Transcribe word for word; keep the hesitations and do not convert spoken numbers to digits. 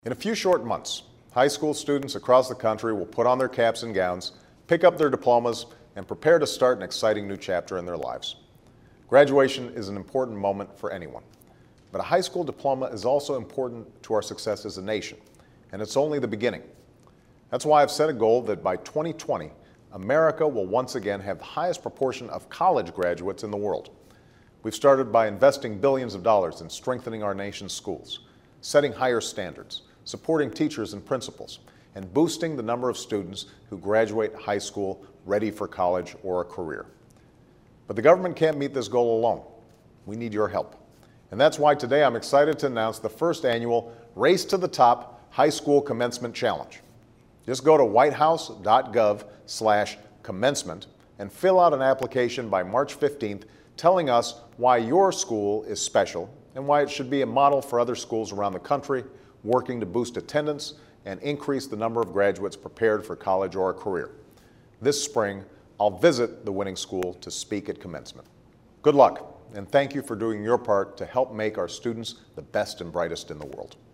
In a few short months, high school students across the country will put on their caps and gowns, pick up their diplomas, and prepare to start an exciting new chapter in their lives. Graduation is an important moment for anyone, but a high school diploma is also important to our success as a nation, and it's only the beginning. That's why I've set a goal that by twenty twenty, America will once again have the highest proportion of college graduates in the world. We've started by investing billions of dollars in strengthening our nation's schools, setting higher standards, supporting teachers and principals, and boosting the number of students who graduate high school ready for college or a career. But the government can't meet this goal alone. We need your help. And that's why today I'm excited to announce the first annual Race to the Top High School Commencement Challenge. Just go to whitehouse.gov slash commencement and fill out an application by March fifteenth telling us why your school is special and why it should be a model for other schools around the country working to boost attendance and increase the number of graduates prepared for college or a career. This spring, I'll visit the winning school to speak at commencement. Good luck, and thank you for doing your part to help make our students the best and brightest in the world.